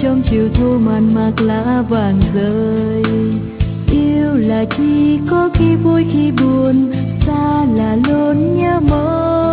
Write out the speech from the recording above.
trong chiều thu màn mạc lá vàng rơi. Yêu là chi có khi vui khi buồn, xa là luôn nhớ mong.